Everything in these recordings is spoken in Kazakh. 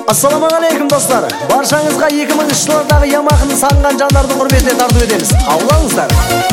Ассалаумағалейкум достар. Баршаңызға 2000 жылдардағы Ямаханы сағынған жандардың құрметіне тарту етеміз. Қабыл алыңыздар.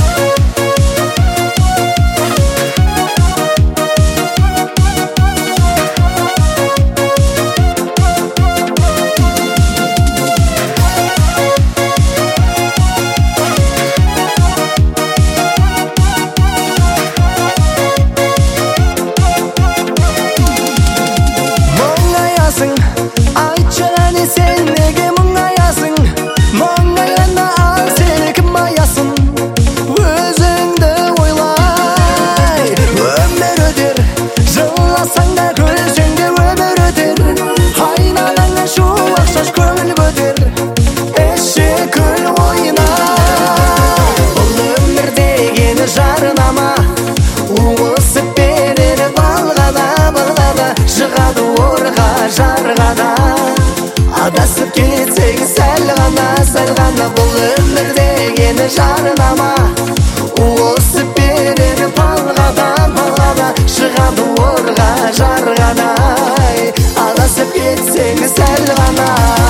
Адасып кетсең сәл ғана бұл өмірдегі жарнама осып берер балғада шығады орға жарғадай адасып кетсең сәл ғана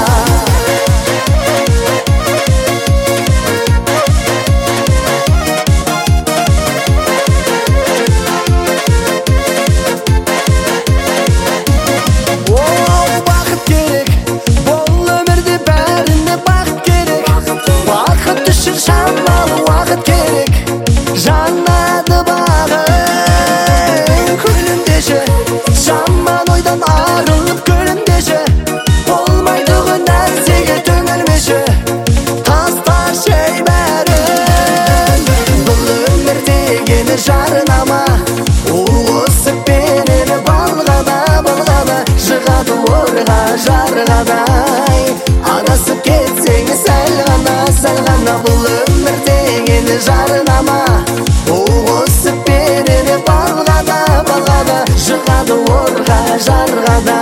жанады бағың күлімдеші жаман ойдан арылып күлімдеші болмайтұғын нәрсеге төңілмеші тасташы ей бәрін бұл өмірдегі жарнама осып берер балғада жығады орға жарғадай адасып кетсең сәл ғана бұл өмірдегі жарнама осып берер балғада жығады орға жарғада